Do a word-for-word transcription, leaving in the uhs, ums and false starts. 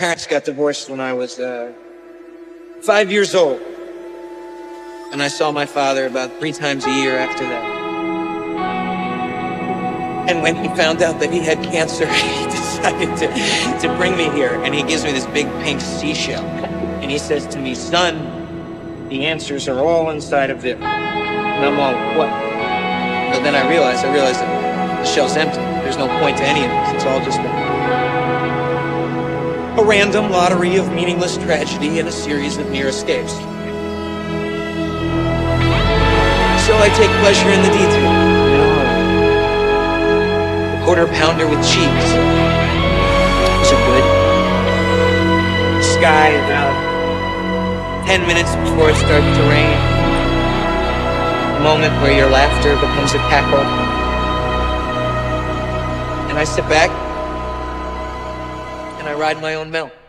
parents got divorced when I was uh, five years old. And I saw my father about three times a year after that. And when he found out that he had cancer, he decided to, to bring me here. And he gives me this big pink seashell. And he says to me, son, the answers are all inside of there. And I'm all, what? But then I realized, I realized that the shell's empty. There's no point to any of this. It's all just a, a random lottery of meaningless tragedy and a series of near escapes. So I take pleasure in the detail. You know, a quarter pounder with cheese. Those are good. The sky about ten minutes before it starts to rain. A moment where your laughter becomes a cackle. And I sit back and I ride my own mill.